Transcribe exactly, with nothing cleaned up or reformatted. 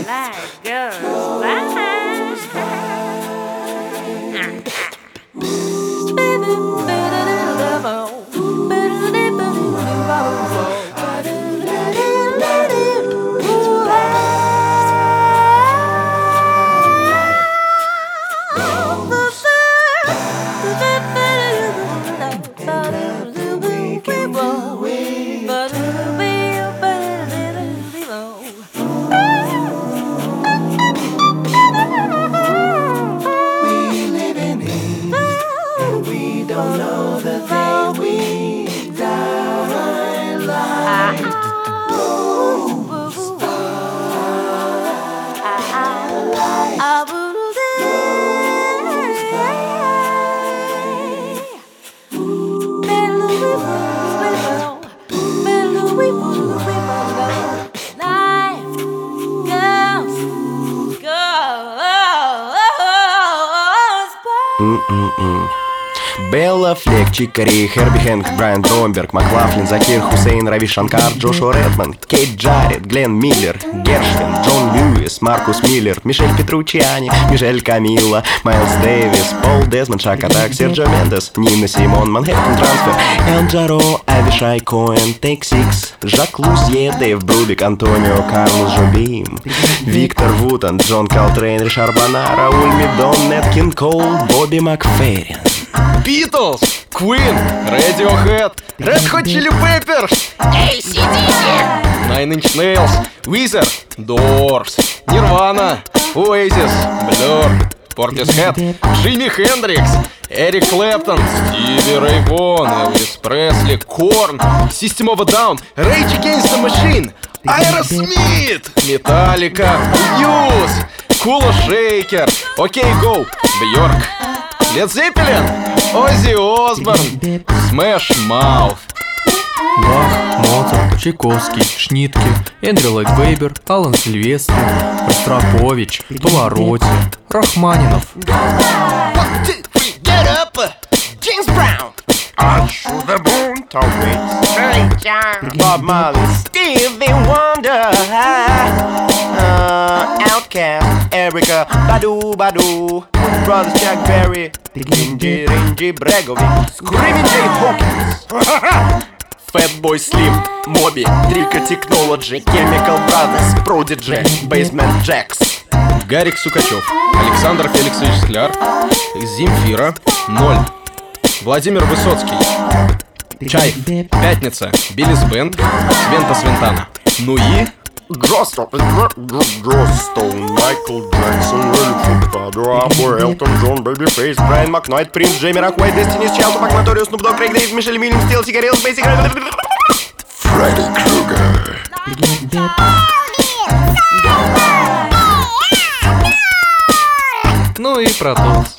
like girls like. Don't know the thing we die like. Mm-mm-mm. Белла Флек, Чикари, Херби Хэнк, Брайан Бромберг, Маклафлин, Закир Хусейн, Рави Шанкар, Джошуа Редмонд, Кейт Джаред, Глен Миллер, Гершвин, Джон Льюис, Маркус Миллер, Мишель Петручиани, Мишель Камилла, Майлз Дэвис, Пол Дезмонд, Шакатак, Серджио Мендес, Нина Симон, Манхэттен Трансфер, Эл Джаро, Авишай Коэн, Тейк Сикс, Жак Лузье, Дэйв Брубик, Антонио Карлос Жобим, Виктор Вутон, Джон Колтрейн, Ришар Бана, Рауль Мидон, Нэт Кинг Коул, Бобби Макферрин. Beatles, Queen, Radiohead, Red Hot Chili Peppers, эй си ди си, Nine Inch Nails, Weezer, Doors, Nirvana, Oasis, Blur, Portishead, Джимми Хендрикс, Эрик Клэптон, Стиви Рэй Вон, Элвис Пресли, Корн, System of a Down, Rage Against the Machine, Aerosmith, Metallica, Muse, Kula Shaker, OK Go, Björk, Led Zeppelin, Оззи Осборн, Smash Mouth. Бах, Моцарт, Чайковский, Шнитке, Эндрю Ллойд Вебер, Алан Сильвестри, Ростропович, Паваротти, Рахманинов. One, two, three, get up! James Brown. Arch to the bone, Tom Waits, Bob Marley, Stevie Wonder, uh, Outkast, Erica, Badu Badu, Brothers Jack Berry, Ringy Ringy Bregovic, Screaming Jay Hawkins, Fatboy Slim, Moby, Trico Technology, Chemical Brothers, Prodigy, Basement Jacks, Гарик Сукачев, Александр Феликсович Скляр, Земфира, Ноль, Владимир Высоцкий, Чайф, Пятница, Биллис Бенд, Свента Свентана. Ну и... Джостон, Джостон, Майкл Джексон, Эльфуд, Падуапур, Элтон Джон, Бэйбифейс, Брайан Макнойт, Принц, Джейми Роквей, Дестинис Чайлд, Тупак, Ноториус, Снуп Дог, Крейг Дэвид, Мишель Вильямс, Стил, Сигарелс, Бейсик, Фредди Крюгер. Ну и Pro Tools.